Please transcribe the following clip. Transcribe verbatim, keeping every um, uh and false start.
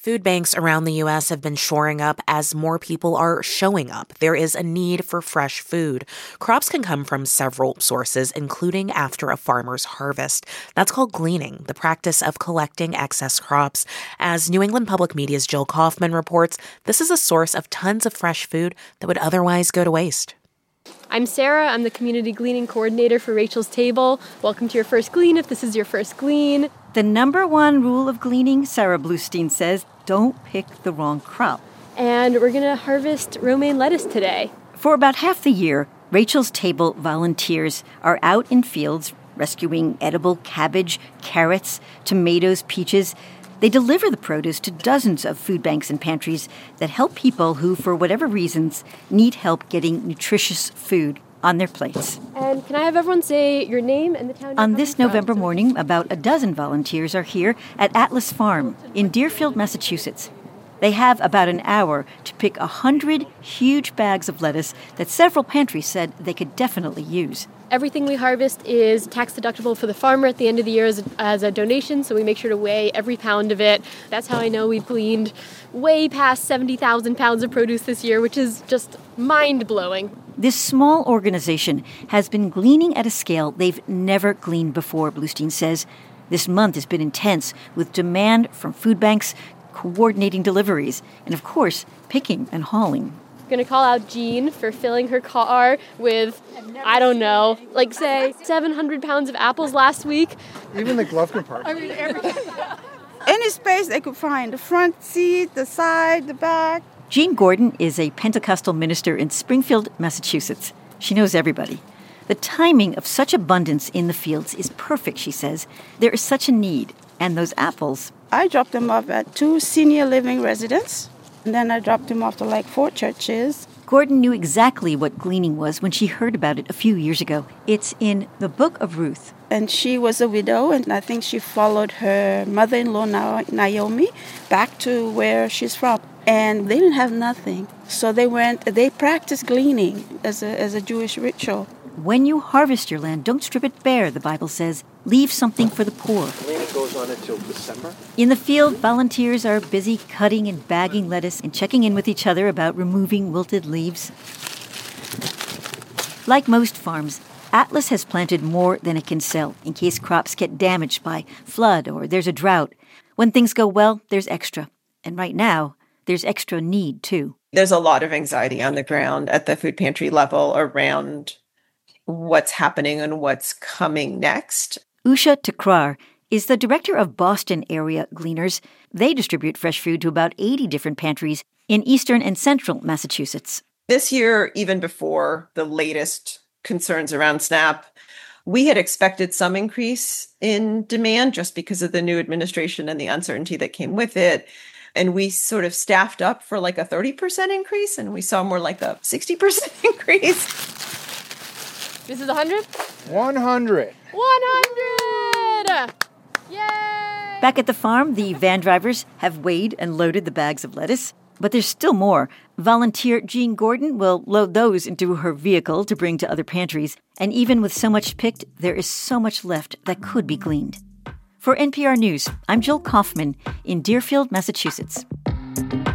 Food banks around the U S have been shoring up as more people are showing up. There is a need for fresh food. Crops can come from several sources, including after a farmer's harvest. That's called gleaning, the practice of collecting excess crops. As New England Public Media's Jill Kaufman reports, this is a source of tons of fresh food that would otherwise go to waste. I'm Sarah. I'm the Community Gleaning Coordinator for Rachel's Table. Welcome to your first glean if this is your first glean. The number one rule of gleaning, Sarah Bluestein says, don't pick the wrong crop. And we're going to harvest romaine lettuce today. For about half the year, Rachel's Table volunteers are out in fields rescuing edible cabbage, carrots, tomatoes, peaches. They deliver the produce to dozens of food banks and pantries that help people who, for whatever reasons, need help getting nutritious food on their plates. And can I have everyone say your name and the town? On this November morning, about a dozen volunteers are here at Atlas Farm in Deerfield, Massachusetts. They have about an hour to pick a hundred huge bags of lettuce that several pantries said they could definitely use. Everything we harvest is tax deductible for the farmer at the end of the year as a, as a donation, so we make sure to weigh every pound of it. That's how I know we've gleaned way past seventy thousand pounds of produce this year, which is just mind-blowing. This small organization has been gleaning at a scale they've never gleaned before, Bluestein says. This month has been intense, with demand from food banks, coordinating deliveries, and of course, picking and hauling. I'm going to call out Jean for filling her car with, I don't know, like say seven hundred pounds of apples last week. Even the glove compartment. I mean, everything. Any space they could find, the front seat, the side, the back. Jean Gordon is a Pentecostal minister in Springfield, Massachusetts. She knows everybody. The timing of such abundance in the fields is perfect, she says. There is such a need, and those apples... I dropped them off at two senior living residences, and then I dropped them off to like four churches. Gordon knew exactly what gleaning was when she heard about it a few years ago. It's in the Book of Ruth. And she was a widow, and I think she followed her mother-in-law, Naomi, back to where she's from. And they didn't have nothing. So they went, they practiced gleaning as a, as a Jewish ritual. When you harvest your land, don't strip it bare, the Bible says. Leave something for the poor. Gleaning goes on until December. In the field, volunteers are busy cutting and bagging lettuce and checking in with each other about removing wilted leaves. Like most farms, Atlas has planted more than it can sell in case crops get damaged by flood or there's a drought. When things go well, there's extra. And right now, there's extra need, too. There's a lot of anxiety on the ground at the food pantry level around what's happening and what's coming next. Usha Takrar is the director of Boston area Gleaners. They distribute fresh food to about eighty different pantries in eastern and central Massachusetts. This year, even before the latest concerns around SNAP, we had expected some increase in demand just because of the new administration and the uncertainty that came with it. And we sort of staffed up for like a thirty percent increase, and we saw more like a sixty percent increase. This is one hundred? one hundred. one hundred! Yay! Back at the farm, the van drivers have weighed and loaded the bags of lettuce. But there's still more. Volunteer Jean Gordon will load those into her vehicle to bring to other pantries. And even with so much picked, there is so much left that could be gleaned. For N P R News, I'm Jill Kaufman in Deerfield, Massachusetts.